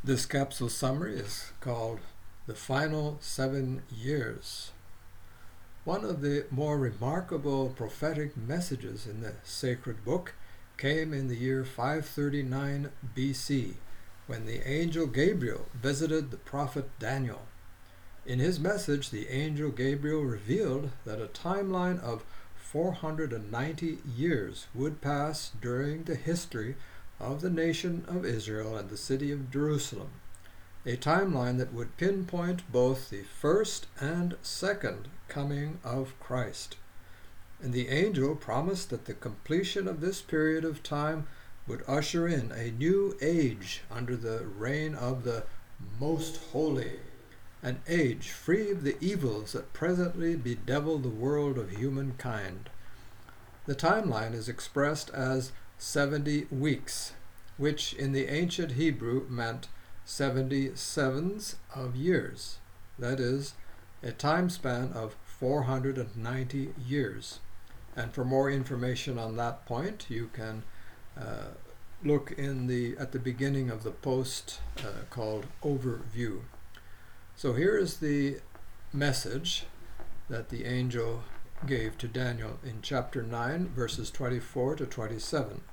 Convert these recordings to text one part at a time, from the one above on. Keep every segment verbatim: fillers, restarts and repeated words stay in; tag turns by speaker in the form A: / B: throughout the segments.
A: This capsule summary is called The Final Seven Years. One of the more remarkable prophetic messages in the sacred book came in the year five thirty-nine B C, when the angel Gabriel visited the prophet Daniel. In his message, the angel Gabriel revealed that a timeline of four hundred ninety years would pass during the history of the nation of Israel and the city of Jerusalem, a timeline that would pinpoint both the first and second coming of Christ. And the angel promised that the completion of this period of time would usher in a new age under the reign of the Most Holy, an age free of the evils that presently bedevil the world of humankind. The timeline is expressed as seventy weeks, which in the ancient Hebrew meant seventy sevens of years, that is, a time span of four hundred ninety years. And for more information on that point, you can uh, look in the at the beginning of the post uh, called Overview. So here is the message that the angel gave to Daniel in chapter nine, verses twenty-four to twenty-seven.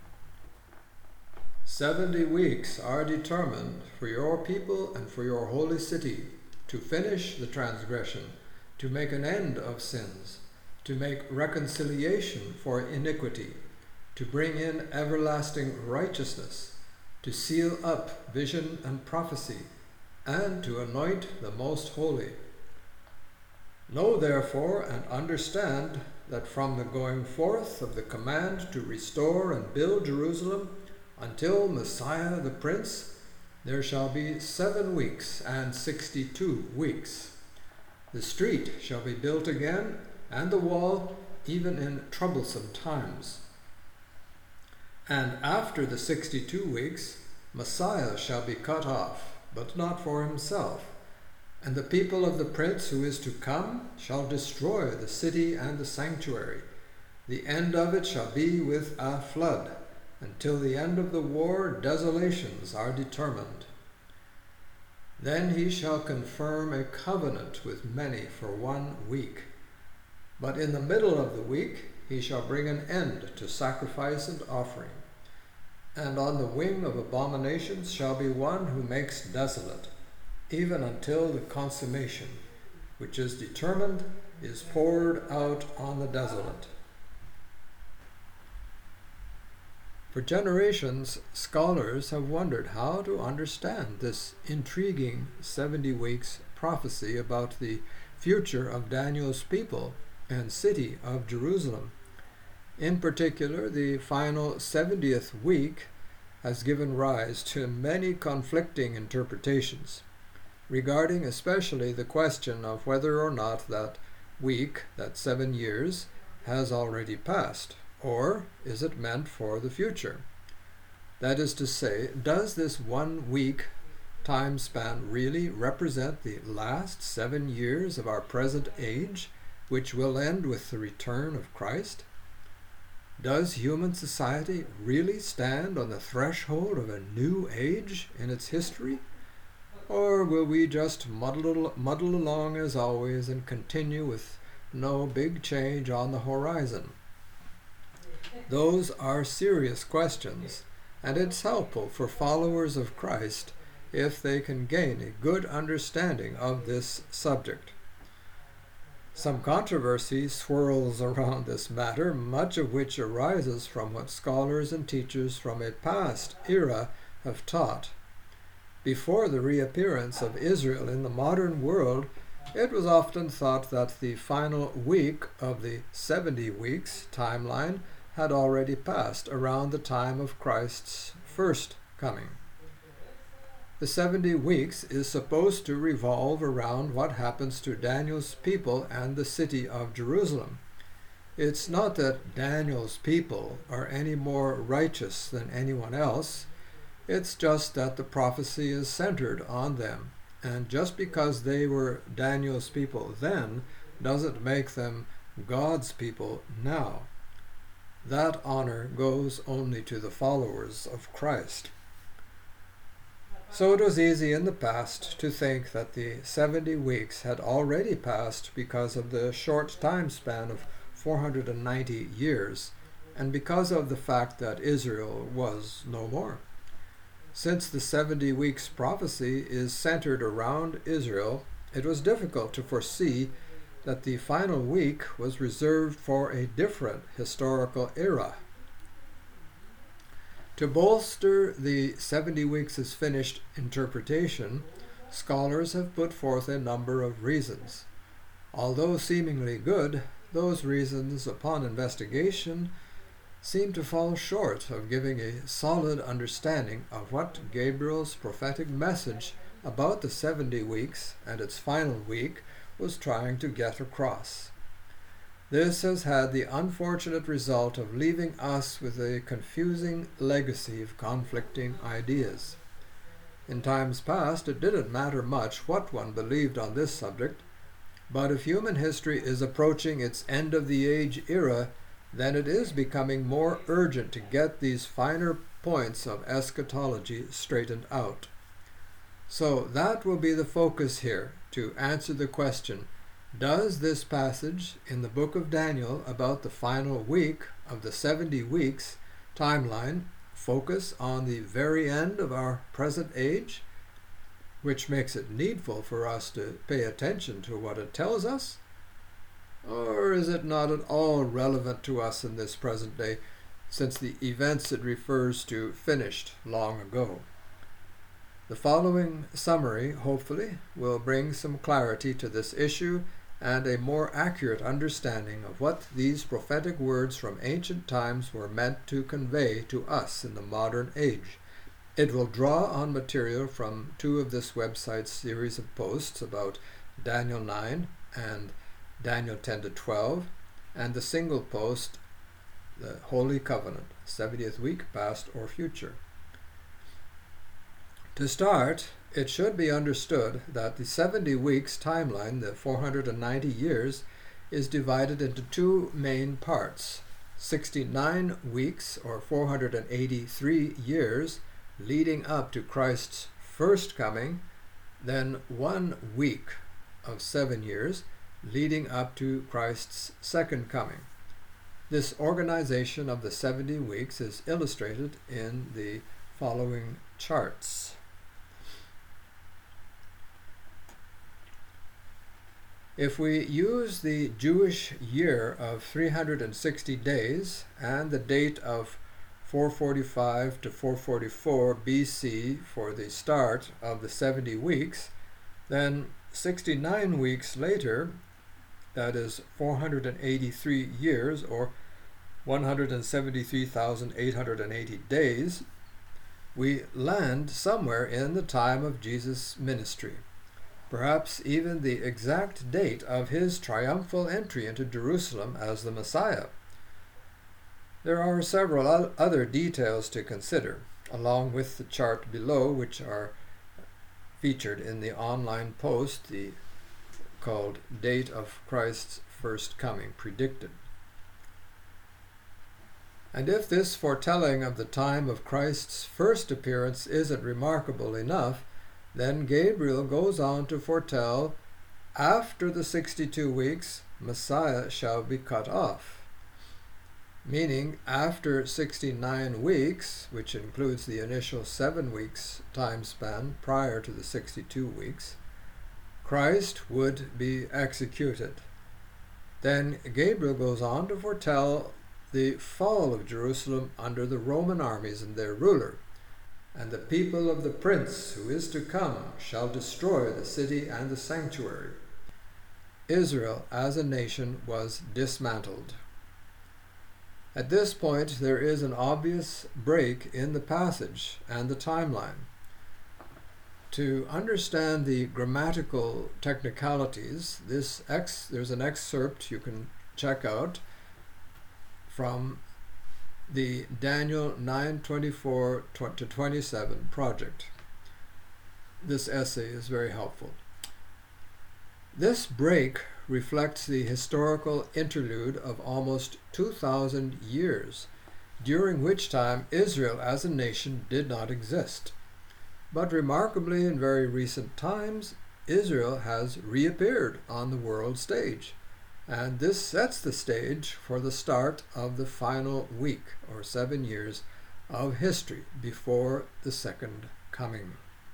A: Seventy weeks are determined for your people and for your holy city, to finish the transgression, to make an end of sins, to make reconciliation for iniquity, to bring in everlasting righteousness, to seal up vision and prophecy, and to anoint the most holy. Know therefore and understand that from the going forth of the command to restore and build Jerusalem until Messiah the Prince, there shall be seven weeks and sixty-two weeks. The street shall be built again, and the wall, even in troublesome times. And after the sixty-two weeks, Messiah shall be cut off, but not for himself. And the people of the Prince who is to come shall destroy the city and the sanctuary. The end of it shall be with a flood. Until the end of the war, desolations are determined. Then he shall confirm a covenant with many for one week. But in the middle of the week he shall bring an end to sacrifice and offering. And on the wing of abominations shall be one who makes desolate, even until the consummation, which is determined, is poured out on the desolate. For generations, scholars have wondered how to understand this intriguing seventy weeks prophecy about the future of Daniel's people and city of Jerusalem. In particular, the final seventieth week has given rise to many conflicting interpretations, regarding especially the question of whether or not that week, that seven years, has already passed, or is it meant for the future? That is to say, does this one week time span really represent the last seven years of our present age, which will end with the return of Christ? Does human society really stand on the threshold of a new age in its history? Or will we just muddle, muddle along as always and continue with no big change on the horizon? Those are serious questions, and it's helpful for followers of Christ if they can gain a good understanding of this subject. Some controversy swirls around this matter, much of which arises from what scholars and teachers from a past era have taught. Before the reappearance of Israel in the modern world, it was often thought that the final week of the seventy weeks timeline had already passed around the time of Christ's first coming. The seventy weeks is supposed to revolve around what happens to Daniel's people and the city of Jerusalem. It's not that Daniel's people are any more righteous than anyone else. It's just that the prophecy is centered on them. And just because they were Daniel's people then doesn't make them God's people now. That honor goes only to the followers of Christ. So it was easy in the past to think that the seventy weeks had already passed because of the short time span of four hundred ninety years, and because of the fact that Israel was no more. Since the seventy weeks prophecy is centered around Israel, it was difficult to foresee that the final week was reserved for a different historical era. To bolster the seventy weeks is finished interpretation, scholars have put forth a number of reasons. Although seemingly good, those reasons, upon investigation, seem to fall short of giving a solid understanding of what Gabriel's prophetic message about the seventy weeks and its final week was trying to get across. This has had the unfortunate result of leaving us with a confusing legacy of conflicting ideas. In times past, it didn't matter much what one believed on this subject, but if human history is approaching its end-of-the-age era, then it is becoming more urgent to get these finer points of eschatology straightened out. So that will be the focus here, to answer the question, does this passage in the book of Daniel about the final week of the seventy weeks timeline focus on the very end of our present age, which makes it needful for us to pay attention to what it tells us? Or is it not at all relevant to us in this present day, since the events it refers to finished long ago? The following summary, hopefully, will bring some clarity to this issue and a more accurate understanding of what these prophetic words from ancient times were meant to convey to us in the modern age. It will draw on material from two of this website's series of posts about Daniel nine and Daniel ten to twelve, and the single post, the Holy Covenant, seventieth week, past or future. To start, it should be understood that the seventy weeks timeline, the four hundred ninety years, is divided into two main parts. sixty-nine weeks, or four hundred eighty-three years, leading up to Christ's first coming, then one week of seven years, leading up to Christ's second coming. This organization of the seventy weeks is illustrated in the following charts. If we use the Jewish year of three hundred sixty days and the date of four forty-five to four forty-four B C for the start of the seventy weeks, then sixty-nine weeks later, that is four hundred eighty-three years, or one hundred seventy-three thousand eight hundred eighty days, we land somewhere in the time of Jesus' ministry. Perhaps even the exact date of his triumphal entry into Jerusalem as the Messiah. There are several other details to consider, along with the chart below, which are featured in the online post the, called Date of Christ's First Coming Predicted. And if this foretelling of the time of Christ's first appearance isn't remarkable enough, then Gabriel goes on to foretell, after the sixty-two weeks, Messiah shall be cut off. Meaning, after sixty-nine weeks, which includes the initial seven weeks time span prior to the sixty-two weeks, Christ would be executed. Then Gabriel goes on to foretell the fall of Jerusalem under the Roman armies and their ruler. And the people of the prince who is to come shall destroy the city and the sanctuary. Israel as a nation was dismantled. At this point, there is an obvious break in the passage and the timeline. To understand the grammatical technicalities, this ex, there's an excerpt you can check out from the Daniel nine twenty-four to twenty-seven project. This essay is very helpful. This break reflects the historical interlude of almost two thousand years, during which time Israel as a nation did not exist. But remarkably, in very recent times, Israel has reappeared on the world stage. And this sets the stage for the start of the final week, or seven years, of history before the second coming.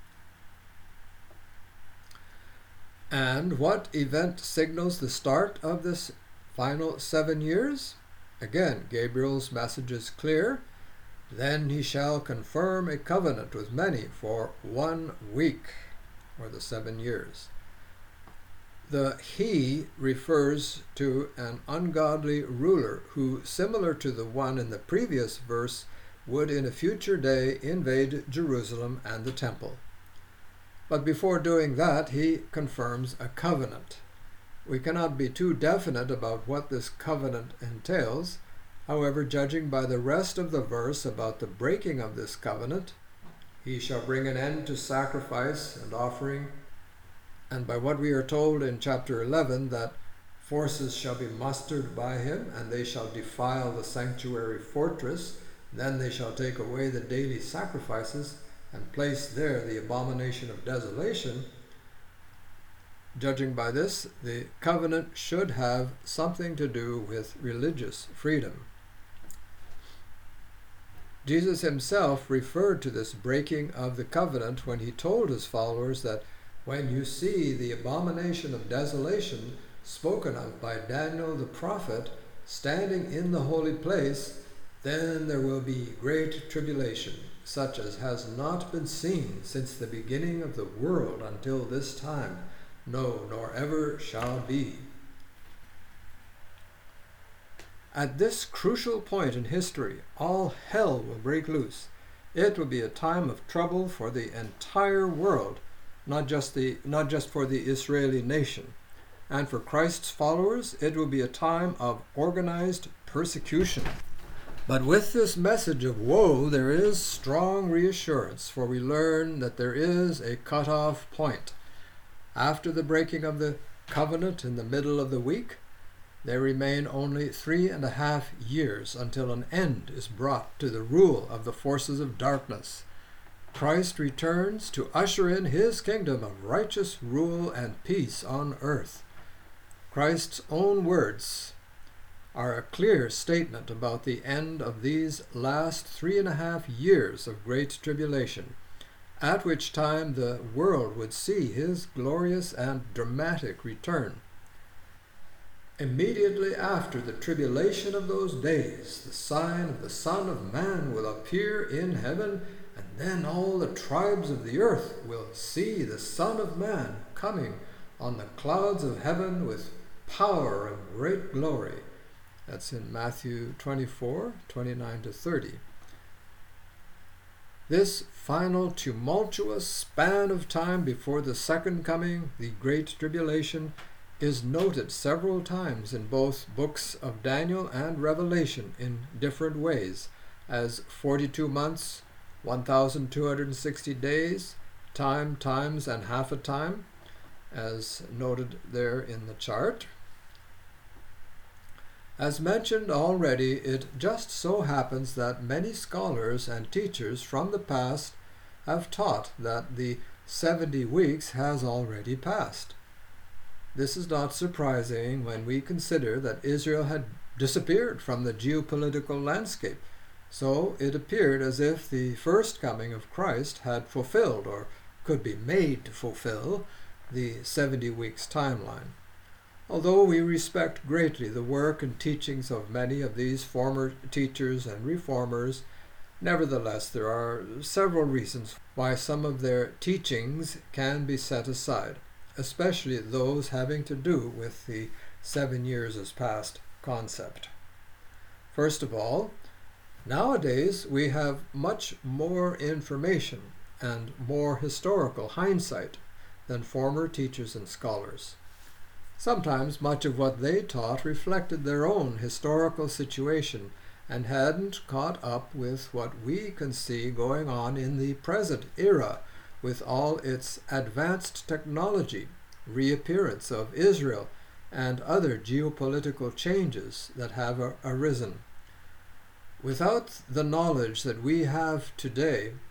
A: And what event signals the start of this final seven years? Again, Gabriel's message is clear. Then he shall confirm a covenant with many for one week, or the seven years. The he refers to an ungodly ruler who, similar to the one in the previous verse, would in a future day invade Jerusalem and the temple. But before doing that, he confirms a covenant. We cannot be too definite about what this covenant entails. However, judging by the rest of the verse about the breaking of this covenant, he shall bring an end to sacrifice and offering, and by what we are told in chapter eleven, that forces shall be mustered by him, and they shall defile the sanctuary fortress. Then they shall take away the daily sacrifices, and place there the abomination of desolation. Judging by this, the covenant should have something to do with religious freedom. Jesus himself referred to this breaking of the covenant when he told his followers that when you see the abomination of desolation spoken of by Daniel the prophet standing in the holy place, then there will be great tribulation, such as has not been seen since the beginning of the world until this time, no, nor ever shall be. At this crucial point in history, all hell will break loose. It will be a time of trouble for the entire world, not just the not just for the Israeli nation. And for Christ's followers, it will be a time of organized persecution. But with this message of woe, there is strong reassurance, for we learn that there is a cut-off point. After the breaking of the covenant in the middle of the week, there remain only three and a half years until an end is brought to the rule of the forces of darkness. Christ returns to usher in his kingdom of righteous rule and peace on earth. Christ's own words are a clear statement about the end of these last three and a half years of great tribulation, at which time the world would see his glorious and dramatic return. Immediately after the tribulation of those days, the sign of the Son of Man will appear in heaven, and then all the tribes of the earth will see the Son of Man coming on the clouds of heaven with power and great glory. That's in Matthew twenty-four, twenty-nine to thirty. This final tumultuous span of time before the second coming, the Great Tribulation, is noted several times in both books of Daniel and Revelation in different ways, as forty-two months, one thousand two hundred sixty days, time, times, and half a time, as noted there in the chart. As mentioned already, it just so happens that many scholars and teachers from the past have taught that the seventy weeks has already passed. This is not surprising when we consider that Israel had disappeared from the geopolitical landscape, so it appeared as if the first coming of Christ had fulfilled, or could be made to fulfill, the seventy weeks timeline. Although we respect greatly the work and teachings of many of these former teachers and reformers, nevertheless there are several reasons why some of their teachings can be set aside, especially those having to do with the seven years as past concept. First of all, nowadays we have much more information and more historical hindsight than former teachers and scholars. Sometimes much of what they taught reflected their own historical situation and hadn't caught up with what we can see going on in the present era, with all its advanced technology, reappearance of Israel, and other geopolitical changes that have arisen. Without the knowledge that we have today,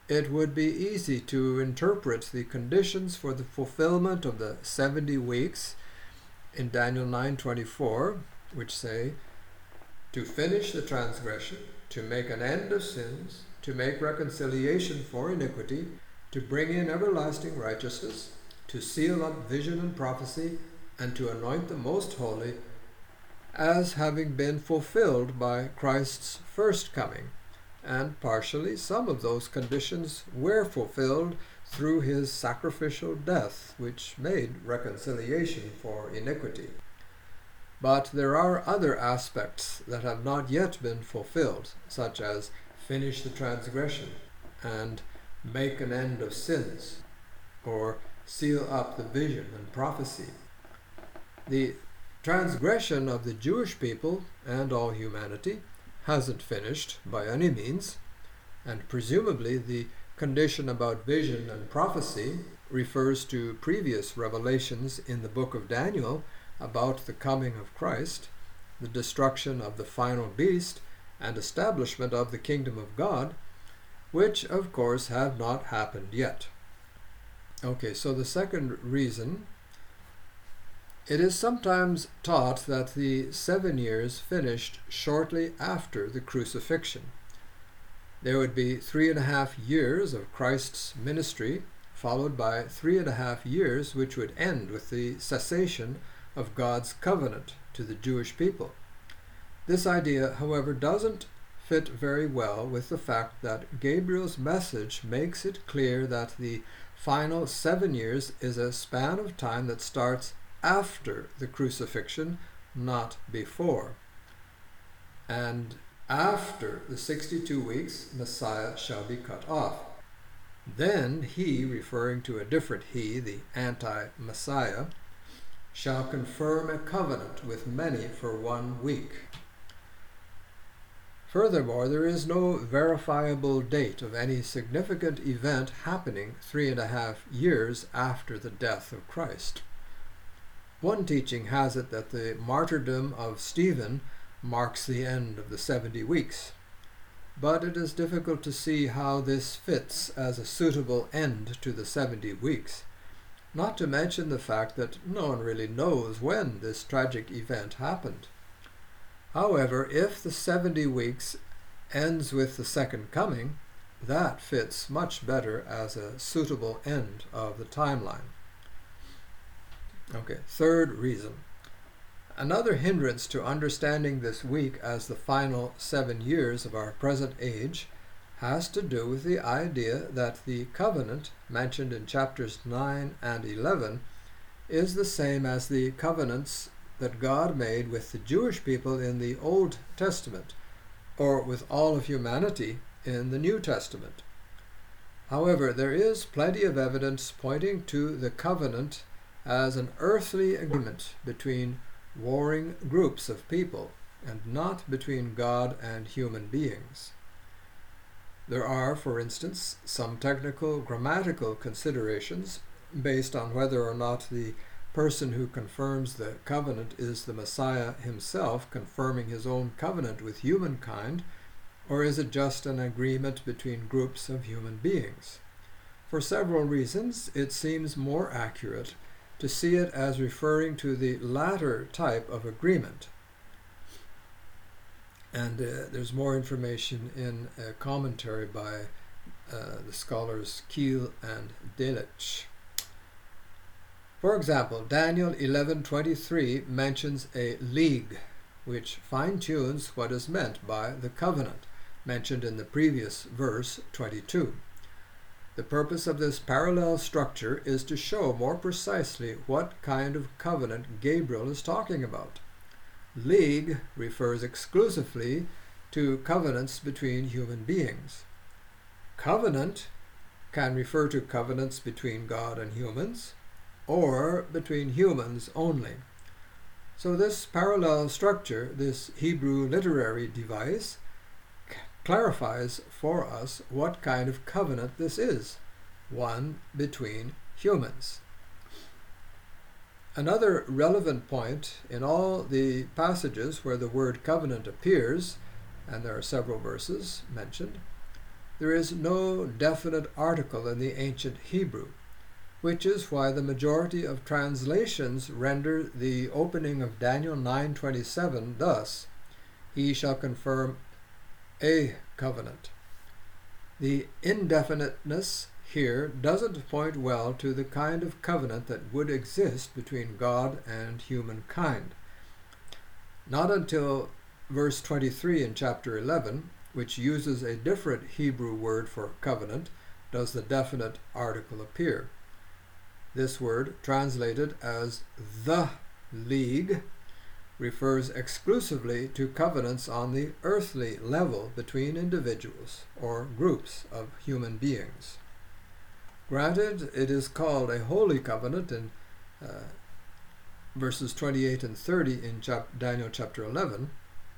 A: it would be easy to interpret the conditions for the fulfillment of the seventy weeks in Daniel nine twenty-four, which say, to finish the transgression, to make an end of sins, to make reconciliation for iniquity, to bring in everlasting righteousness, to seal up vision and prophecy, and to anoint the most holy, as having been fulfilled by Christ's first coming. And partially some of those conditions were fulfilled through his sacrificial death, which made reconciliation for iniquity. But there are other aspects that have not yet been fulfilled, such as finish the transgression and make an end of sins, or seal up the vision and prophecy. The transgression of the Jewish people and all humanity hasn't finished by any means, and presumably the condition about vision and prophecy refers to previous revelations in the book of Daniel about the coming of Christ, the destruction of the final beast, and establishment of the kingdom of God, which of course have not happened yet. Okay, so the second reason, it is sometimes taught that the seven years finished shortly after the crucifixion. There would be three and a half years of Christ's ministry, followed by three and a half years which would end with the cessation of God's covenant to the Jewish people. This idea, however, doesn't fit very well with the fact that Gabriel's message makes it clear that the final seven years is a span of time that starts after the crucifixion, not before. And after the sixty-two weeks, Messiah shall be cut off. Then he, referring to a different he, the anti-Messiah, shall confirm a covenant with many for one week. Furthermore, there is no verifiable date of any significant event happening three and a half years after the death of Christ. One teaching has it that the martyrdom of Stephen marks the end of the seventy weeks, but it is difficult to see how this fits as a suitable end to the seventy weeks, not to mention the fact that no one really knows when this tragic event happened. However, if the seventy weeks ends with the second coming, that fits much better as a suitable end of the timeline. Okay, third reason. Another hindrance to understanding this week as the final seven years of our present age has to do with the idea that the covenant mentioned in chapters nine and eleven is the same as the covenants that God made with the Jewish people in the Old Testament, or with all of humanity in the New Testament. However, there is plenty of evidence pointing to the covenant as an earthly agreement between warring groups of people, and not between God and human beings. There are, for instance, some technical grammatical considerations based on whether or not the person who confirms the covenant is the Messiah himself confirming his own covenant with humankind, or is it just an agreement between groups of human beings? For several reasons, it seems more accurate to see it as referring to the latter type of agreement. And uh, there's more information in a commentary by uh, the scholars Kiel and Delitzsch. For example, Daniel eleven twenty-three mentions a league, which fine-tunes what is meant by the covenant, mentioned in the previous verse twenty-two. The purpose of this parallel structure is to show more precisely what kind of covenant Gabriel is talking about. League refers exclusively to covenants between human beings. Covenant can refer to covenants between God and humans, or between humans only. So this parallel structure, this Hebrew literary device, clarifies for us what kind of covenant this is, one between humans. Another relevant point in all the passages where the word covenant appears, and there are several verses mentioned, there is no definite article in the ancient Hebrew, which is why the majority of translations render the opening of Daniel nine twenty-seven thus, "He shall confirm a covenant." The indefiniteness here doesn't point well to the kind of covenant that would exist between God and humankind. Not until verse twenty-three in chapter eleven, which uses a different Hebrew word for covenant, does the definite article appear. This word, translated as the league, refers exclusively to covenants on the earthly level between individuals or groups of human beings. Granted, it is called a holy covenant in uh, verses twenty-eight and thirty in chap- Daniel chapter eleven,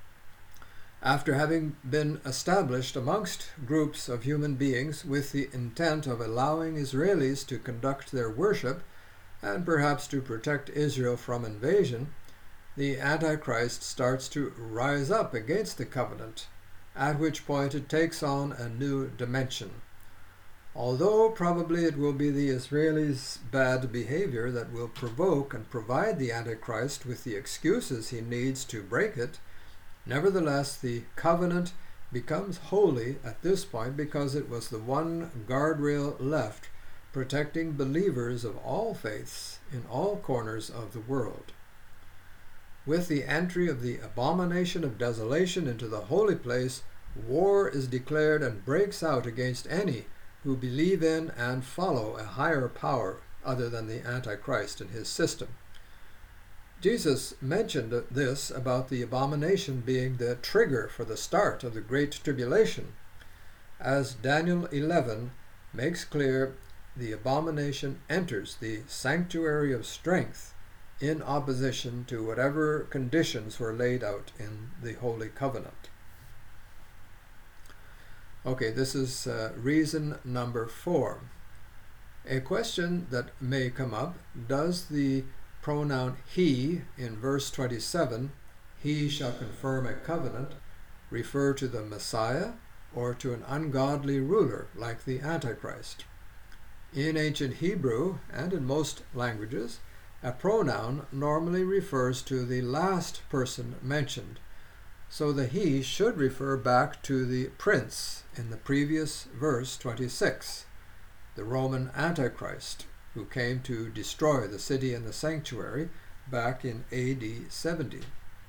A: after having been established amongst groups of human beings with the intent of allowing Israelis to conduct their worship and perhaps to protect Israel from invasion, the Antichrist starts to rise up against the covenant, at which point it takes on a new dimension. Although probably it will be the Israelis' bad behavior that will provoke and provide the Antichrist with the excuses he needs to break it, nevertheless, the covenant becomes holy at this point because it was the one guardrail left protecting believers of all faiths in all corners of the world. With the entry of the abomination of desolation into the holy place, war is declared and breaks out against any who believe in and follow a higher power other than the Antichrist and his system. Jesus mentioned this about the abomination being the trigger for the start of the Great Tribulation. As Daniel eleven makes clear, the abomination enters the sanctuary of strength in opposition to whatever conditions were laid out in the Holy Covenant. Okay, this is uh, reason number four. A question that may come up: does the pronoun he in verse twenty-seven, "He shall confirm a covenant," refer to the Messiah or to an ungodly ruler like the Antichrist? In ancient Hebrew and in most languages, a pronoun normally refers to the last person mentioned, so the he should refer back to the prince in the previous verse twenty-six, the Roman Antichrist, who came to destroy the city and the sanctuary back in A D seventy.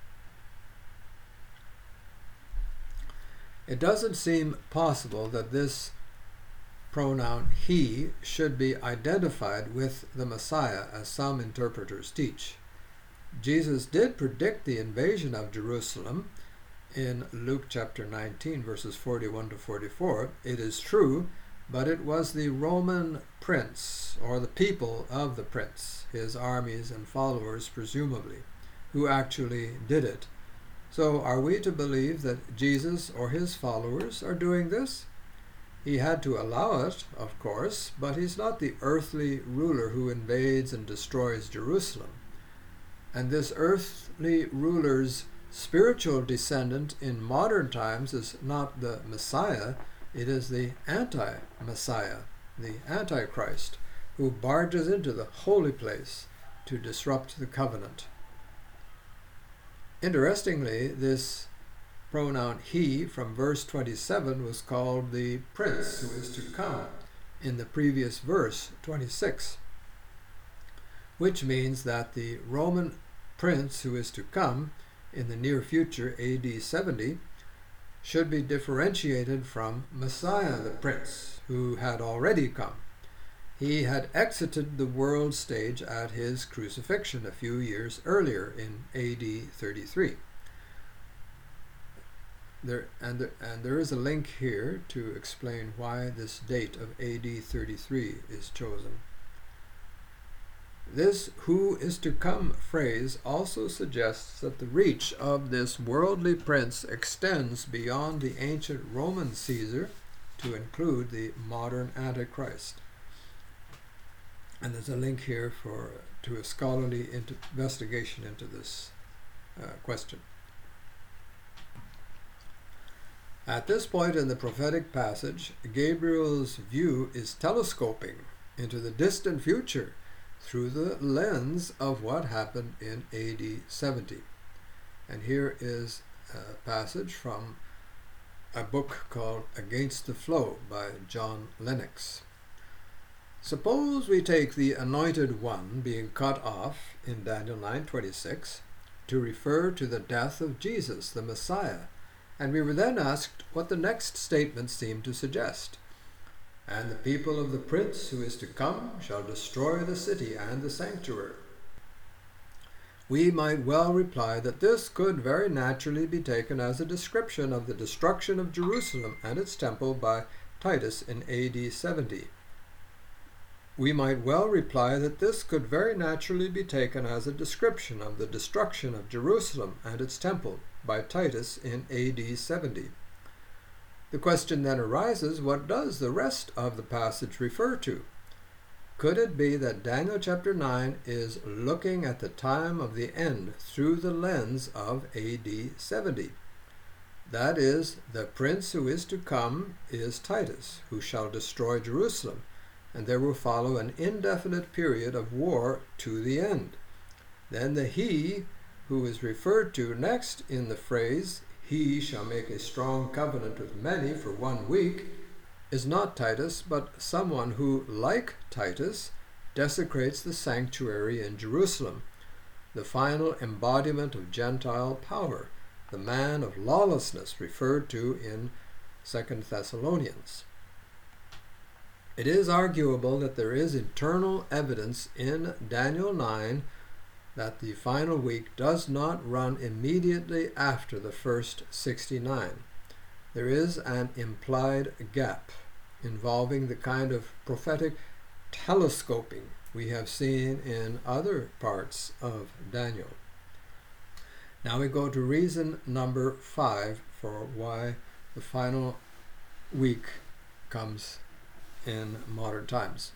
A: It doesn't seem possible that this pronoun he should be identified with the Messiah, as some interpreters teach. Jesus did predict the invasion of Jerusalem in Luke chapter nineteen, verses forty-one to forty-four. It is true, but it was the Roman prince, or the people of the prince, his armies and followers presumably, who actually did it. So are we to believe that Jesus or his followers are doing this? He had to allow it, of course, but he's not the earthly ruler who invades and destroys Jerusalem. And this earthly ruler's spiritual descendant in modern times is not the Messiah, it is the anti-Messiah, the Antichrist, who barges into the holy place to disrupt the covenant. Interestingly, this pronoun he from verse twenty-seven was called the prince who is to come in the previous verse twenty-six, which means that the Roman prince who is to come in the near future, A D seventy, should be differentiated from Messiah the prince who had already come. He had exited the world stage at his crucifixion a few years earlier in A D thirty-three. There, and, there, and there is a link here to explain why this date of A D thirty-three is chosen. This "who is to come" phrase also suggests that the reach of this worldly prince extends beyond the ancient Roman Caesar to include the modern Antichrist. And there's a link here for to a scholarly investigation into this uh, question. At this point in the prophetic passage, Gabriel's view is telescoping into the distant future through the lens of what happened in A D seventy. And here is a passage from a book called Against the Flow by John Lennox. Suppose we take the anointed one being cut off in Daniel nine twenty-six to refer to the death of Jesus, the Messiah, and we were then asked what the next statement seemed to suggest. And the people of the prince who is to come shall destroy the city and the sanctuary. We might well reply that this could very naturally be taken as a description of the destruction of Jerusalem and its temple by Titus in A D seventy. We might well reply that this could very naturally be taken as a description of the destruction of Jerusalem and its temple by Titus in A D seventy. The question then arises, what does the rest of the passage refer to? Could it be that Daniel chapter nine is looking at the time of the end through the lens of A D seventy? That is, the prince who is to come is Titus, who shall destroy Jerusalem, and there will follow an indefinite period of war to the end. Then the he who is referred to next in the phrase, he shall make a strong covenant with many for one week, is not Titus, but someone who, like Titus, desecrates the sanctuary in Jerusalem, the final embodiment of Gentile power, the man of lawlessness referred to in Second Thessalonians. It is arguable that there is internal evidence in Daniel nine that the final week does not run immediately after the first sixty-nine. There is an implied gap involving the kind of prophetic telescoping we have seen in other parts of Daniel. Now we go to reason number five for why the final week comes in modern times.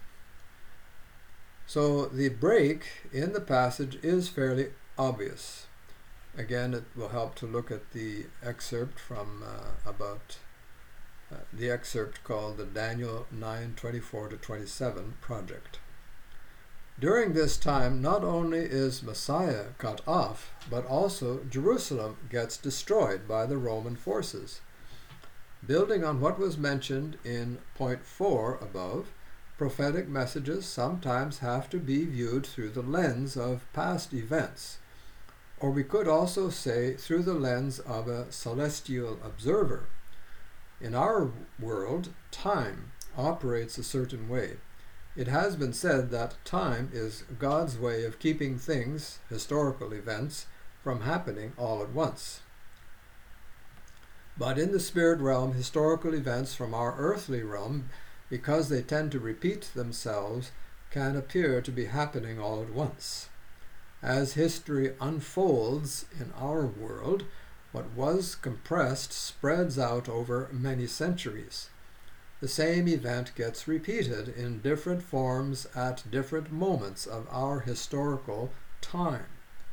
A: So the break in the passage is fairly obvious. Again, it will help to look at the excerpt from uh, about uh, the excerpt called the Daniel nine twenty-four to twenty-seven project. During this time, not only is Messiah cut off, but also Jerusalem gets destroyed by the Roman forces. Building on what was mentioned in point four above, prophetic messages sometimes have to be viewed through the lens of past events, or we could also say through the lens of a celestial observer. In our world, time operates a certain way. It has been said that time is God's way of keeping things, historical events, from happening all at once. But in the spirit realm, historical events from our earthly realm, because they tend to repeat themselves, can appear to be happening all at once. As history unfolds in our world, what was compressed spreads out over many centuries. The same event gets repeated in different forms at different moments of our historical time.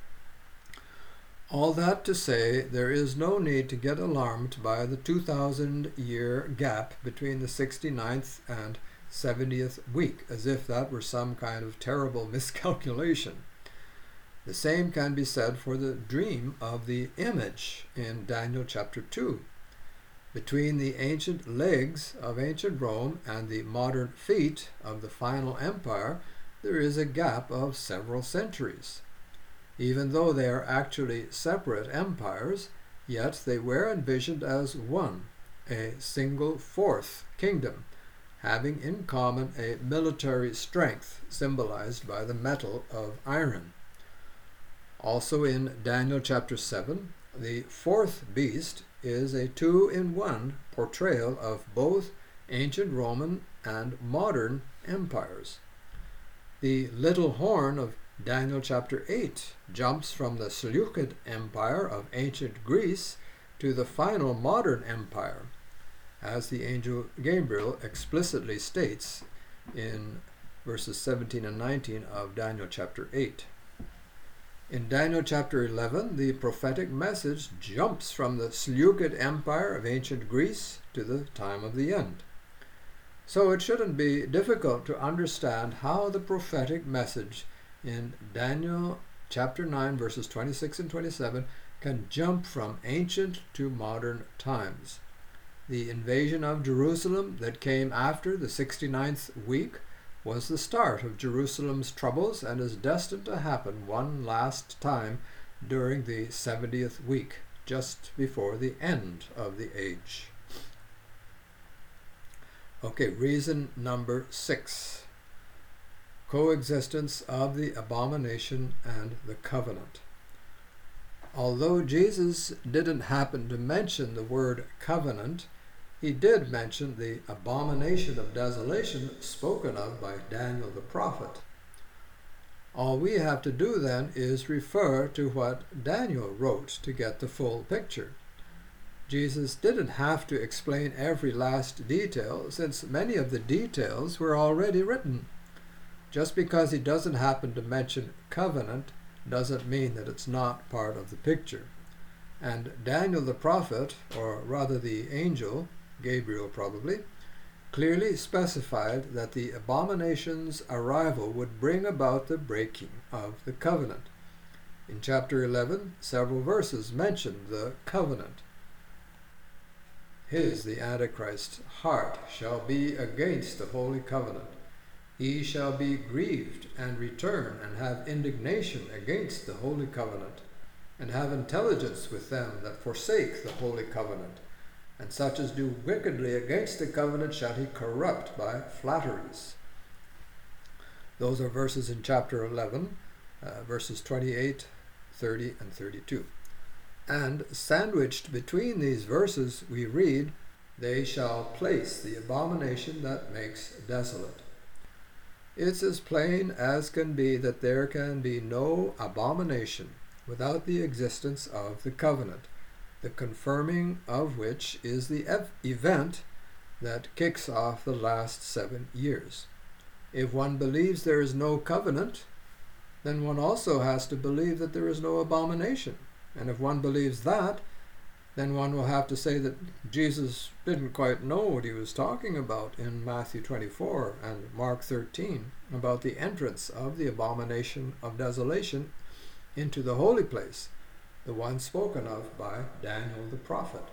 A: All that to say, there is no need to get alarmed by the two thousand year gap between the sixty-ninth and seventieth week, as if that were some kind of terrible miscalculation. The same can be said for the dream of the image in Daniel chapter two. Between the ancient legs of ancient Rome and the modern feet of the final empire, there is a gap of several centuries. Even though they are actually separate empires, yet they were envisioned as one, a single fourth kingdom, having in common a military strength symbolized by the metal of iron. Also in Daniel chapter seven, the fourth beast is a two-in-one portrayal of both ancient Roman and modern empires. The little horn of Daniel chapter eight jumps from the Seleucid Empire of ancient Greece to the final modern empire, as the angel Gabriel explicitly states in verses seventeen and nineteen of Daniel chapter eight. In Daniel chapter eleven, the prophetic message jumps from the Seleucid Empire of ancient Greece to the time of the end. So it shouldn't be difficult to understand how the prophetic message in Daniel chapter nine, verses twenty-six and twenty-seven can jump from ancient to modern times. The invasion of Jerusalem that came after the sixty-ninth week was the start of Jerusalem's troubles and is destined to happen one last time during the seventieth week, just before the end of the age. Okay, reason number six. Coexistence of the abomination and the covenant. Although Jesus didn't happen to mention the word covenant, he did mention the abomination of desolation spoken of by Daniel the prophet. All we have to do then is refer to what Daniel wrote to get the full picture. Jesus didn't have to explain every last detail, since many of the details were already written. Just because he doesn't happen to mention covenant doesn't mean that it's not part of the picture. And Daniel the prophet, or rather the angel, Gabriel probably, clearly specified that the abomination's arrival would bring about the breaking of the covenant. In chapter eleven, several verses mention the covenant. His, the Antichrist's, heart shall be against the holy covenant. He shall be grieved and return and have indignation against the holy covenant, and have intelligence with them that forsake the holy covenant. And such as do wickedly against the covenant shall he corrupt by flatteries. Those are verses in chapter eleven, uh, verses twenty-eight, thirty, and thirty-two. And sandwiched between these verses we read, they shall place the abomination that makes desolate. It's as plain as can be that there can be no abomination without the existence of the covenant, the confirming of which is the ev- event that kicks off the last seven years. If one believes there is no covenant, then one also has to believe that there is no abomination. And if one believes that, then one will have to say that Jesus didn't quite know what he was talking about in Matthew twenty-four and Mark thirteen about the entrance of the abomination of desolation into the holy place, the one spoken of by Daniel the prophet.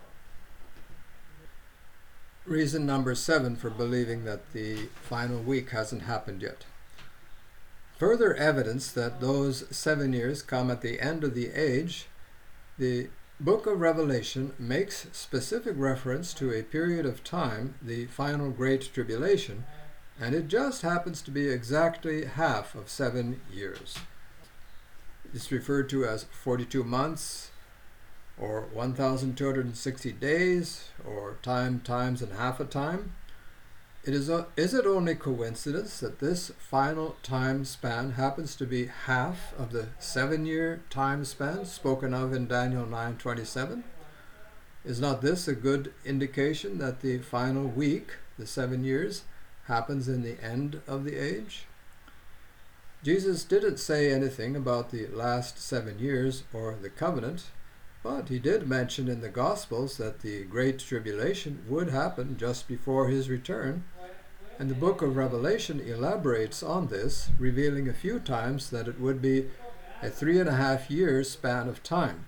A: Reason number seven for believing that the final week hasn't happened yet. Further evidence that those seven years come at the end of the age, the book of Revelation makes specific reference to a period of time, the final Great Tribulation, and it just happens to be exactly half of seven years. It's referred to as forty-two months, or one thousand two hundred sixty days, or time times and half a time. It is, a, is it only coincidence that this final time span happens to be half of the seven-year time span spoken of in Daniel nine twenty-seven? Is not this a good indication that the final week, the seven years, happens in the end of the age? Jesus didn't say anything about the last seven years or the covenant, but he did mention in the Gospels that the Great Tribulation would happen just before his return, and the book of Revelation elaborates on this, revealing a few times that it would be a three and a half year span of time.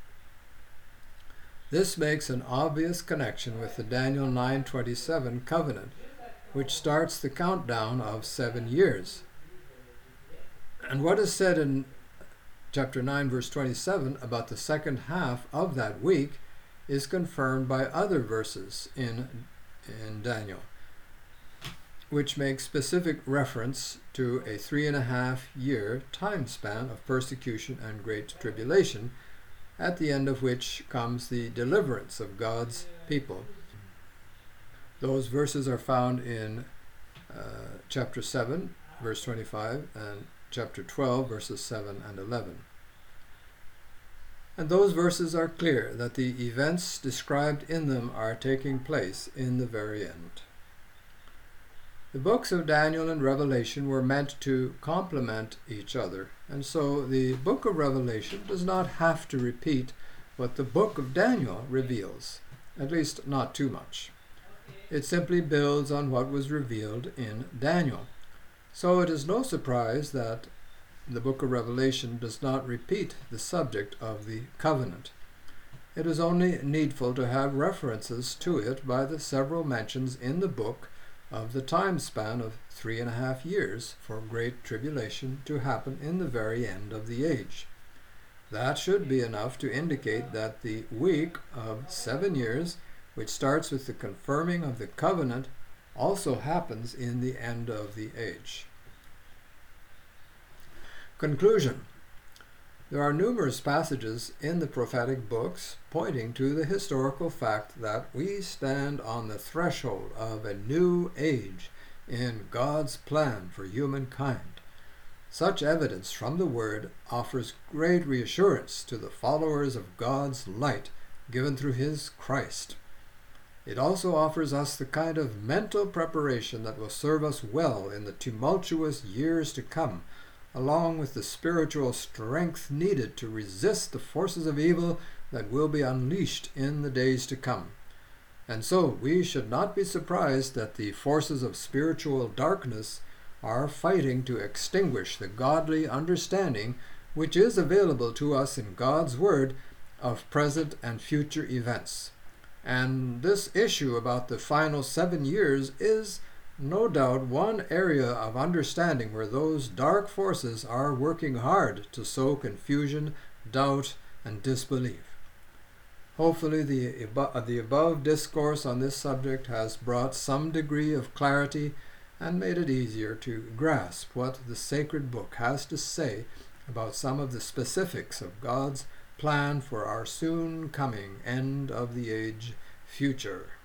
A: This makes an obvious connection with the Daniel nine twenty-seven covenant, which starts the countdown of seven years. And what is said in chapter nine, verse twenty-seven about the second half of that week is confirmed by other verses in, in Daniel, which make specific reference to a three and a half year time span of persecution and great tribulation, at the end of which comes the deliverance of God's people. Those verses are found in uh, chapter seven, verse twenty-five, and chapter twelve, verses seven and eleven. And those verses are clear that the events described in them are taking place in the very end. The books of Daniel and Revelation were meant to complement each other, and so the book of Revelation does not have to repeat what the book of Daniel reveals, at least not too much. It simply builds on what was revealed in Daniel. So it is no surprise that the book of Revelation does not repeat the subject of the covenant. It is only needful to have references to it by the several mentions in the book of the time span of three and a half years for great tribulation to happen in the very end of the age. That should be enough to indicate that the week of seven years, which starts with the confirming of the covenant, also happens in the end of the age. Conclusion. There are numerous passages in the prophetic books pointing to the historical fact that we stand on the threshold of a new age in God's plan for humankind. Such evidence from the Word offers great reassurance to the followers of God's light given through His Christ. It also offers us the kind of mental preparation that will serve us well in the tumultuous years to come, along with the spiritual strength needed to resist the forces of evil that will be unleashed in the days to come. And so we should not be surprised that the forces of spiritual darkness are fighting to extinguish the godly understanding which is available to us in God's Word of present and future events. And this issue about the final seven years is no doubt one area of understanding where those dark forces are working hard to sow confusion, doubt, and disbelief. Hopefully the, the above discourse on this subject has brought some degree of clarity and made it easier to grasp what the sacred book has to say about some of the specifics of God's plan for our soon coming end of the age future.